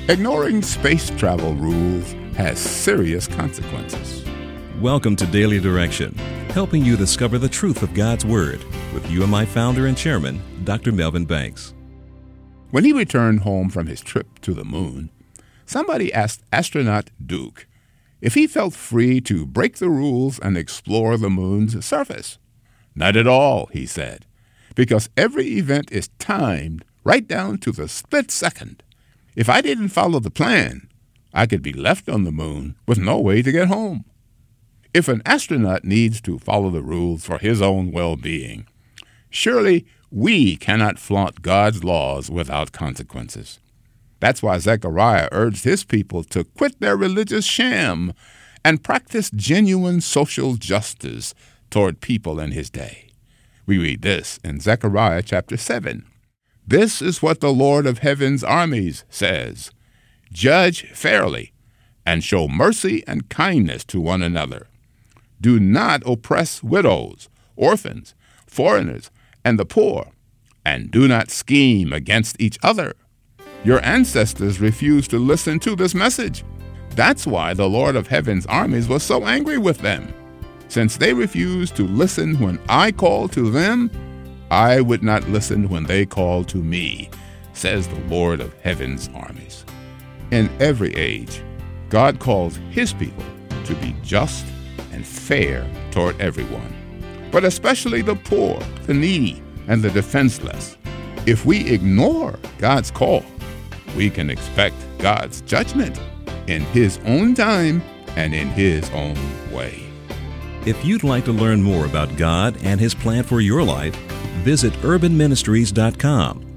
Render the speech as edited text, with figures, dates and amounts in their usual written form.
Ignoring space travel rules has serious consequences. Welcome to Daily Direction, helping you discover the truth of God's Word with UMI founder and chairman, Dr. Melvin Banks. When he returned home from his trip to the moon, somebody asked astronaut Duke if he felt free to break the rules and explore the moon's surface. Not at all, he said, because every event is timed right down to the split second. If I didn't follow the plan, I could be left on the moon with no way to get home. If an astronaut needs to follow the rules for his own well-being, surely we cannot flaunt God's laws without consequences. That's why Zechariah urged his people to quit their religious sham and practice genuine social justice toward people in his day. We read this in Zechariah chapter 7. This is what the Lord of heaven's armies says. Judge fairly and show mercy and kindness to one another. Do not oppress widows, orphans, foreigners, and the poor, and do not scheme against each other. Your ancestors refused to listen to this message. That's why the Lord of heaven's armies was so angry with them. Since they refused to listen when I called to them, I would not listen when they called to me, says the Lord of heaven's armies. In every age, God calls his people to be just and fair toward everyone, but especially the poor, the needy, and the defenseless. If we ignore God's call, we can expect God's judgment in his own time and in his own way. If you'd like to learn more about God and his plan for your life, visit urbanministries.com